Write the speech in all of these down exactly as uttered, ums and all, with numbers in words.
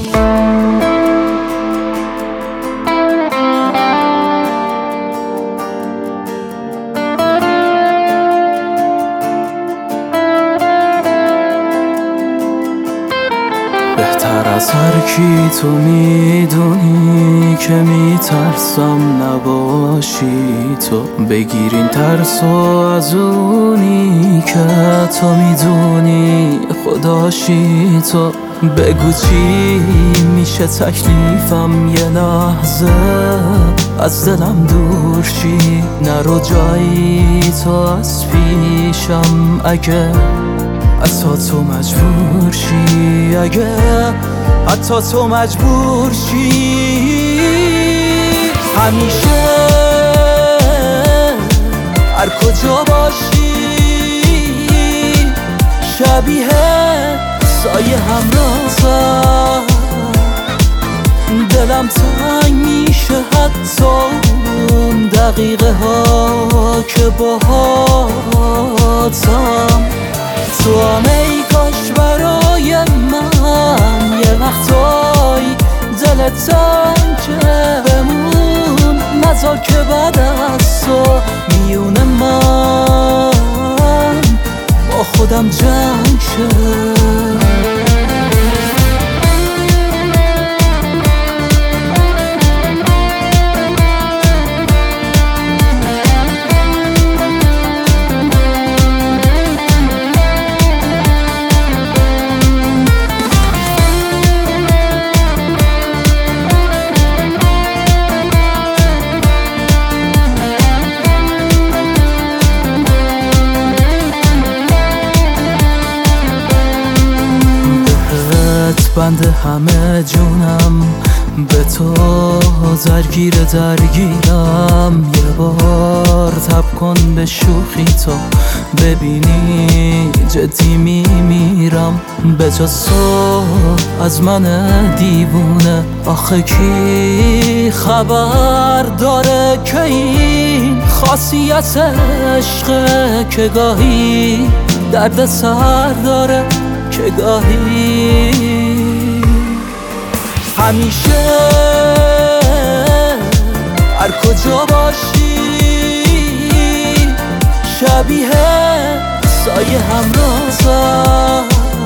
بهتر از هر کی تو میدونی که میترسم نباشی تو. بگیرین ترسو از اونی که تو میدونی خداشی تو. بگو چی میشه تکلیفم یه لحظه از دلم دور شی. نرو جایی تو از پیشم اگه حتی تو مجبور شی. اگه حتی تو مجبور شی. همیشه هر کجا باشی شبیه سایه همرازم. دلم تنگ میشه حتی اون دقیقه ها که باهاتم. تو هم ای کاش برای من یه وقتایی دلت تنگه بمون. نذار که بعد از تو میون من با خودم جنگ شه. بنده همه جونم به تو درگیر درگیرم. یه بار تب کن به شوخی تو ببینی جدی میمیرم. به جز تو از من دیوونه آخه کی خبر داره که این خاصیت عشقه که گاهی درد سر داره که گاهی. همیشه هر کجا باشی شبیه سایه همرازم.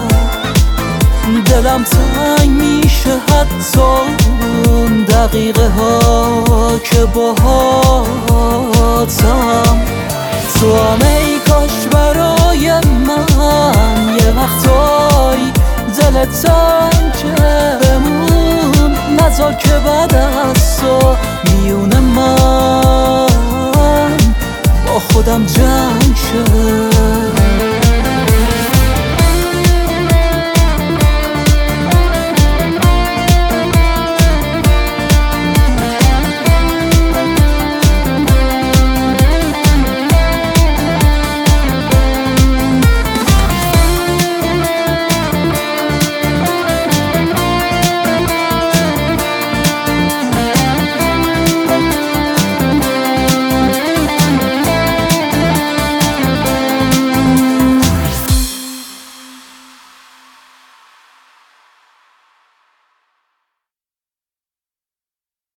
دلم تنگ میشه حتی اون دقیقه ها که باهاتم. تو هم ای کاش برای من یه وقتایی دلت تنگه بمون. نذار که بعد از تو میون من با خودم جنگ